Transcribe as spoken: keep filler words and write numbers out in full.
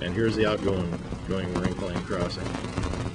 And here's the outgoing going Marine Lane crossing.